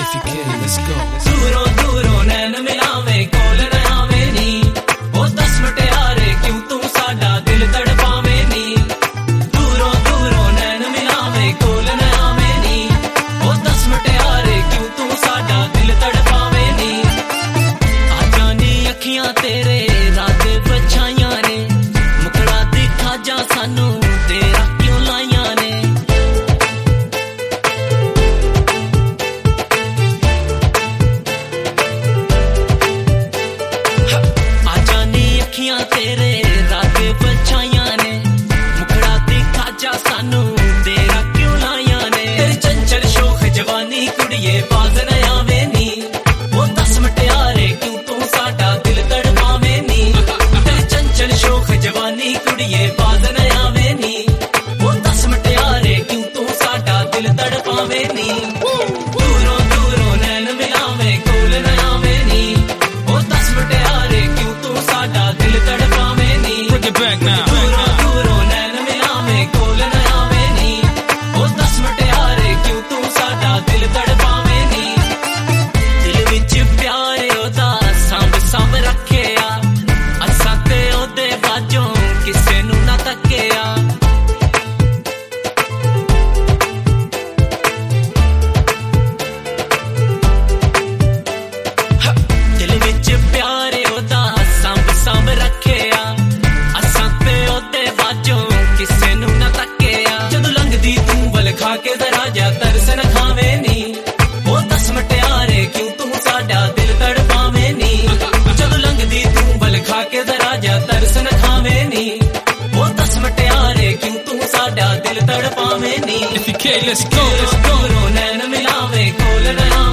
let's go. दूरों दूरों नैन मिलावे कोल न आवे नी ओ 10 मटियारे क्यों तू साडा दिल तड़पावे नी दूरों दूरों नैन मिलावे कोल न आवे नी ओ 10 मटियारे क्यों तू साडा दिल तड़पावे नी आ जानी अखियां तेरे रात बछाइयां ने मुकड़ा दिखा जा सानू तेरा क्यों लाइयां ने तेरे रात बछाइयां ने मुखड़ा दिखा जा सानू तेरा क्यों लाइयां ने तेरी चंचल शोख जवानी कुड़िए बाज न आवे नी वो 10 मटियारे क्यों तू साडा दिल तड़पावे नी तेरी चंचल शोख जवानी कुड़िए बाज न आवे नी वो 10 मटियारे क्यों तू साडा दिल तड़पावे नी दूरों दूरों नैन मिलावे कोल न आवे नी वो 10 मटियारे क्यों तू साडा दिल तड़पावे नी Back now. दूरों दूरों नैन मिलावे कोल न आवे नी ओ 10 मटियारे क्यों तू साडा दिल तड़पावे नी दिल विच प्यार ओदा सांभ सांभ रखिया असां ते ओदे बाजों किसे नू ना तकिया दिल विच प्यार ओदा सांभ सांभ रखिया किसे नू ना तकिया जदों लंघदी तू वल खा के जरा जा तरस न खावे नी ओ 10 मटियारे क्यों तू साडा दिल तड़पावे नी जदों लंघदी तू वल खा के जरा जा तरस न खावे नी ओ 10 मटियारे क्यों तू साडा दिल तड़पावे नी If you can, let's go. दूरों नैन मिलावे कोल न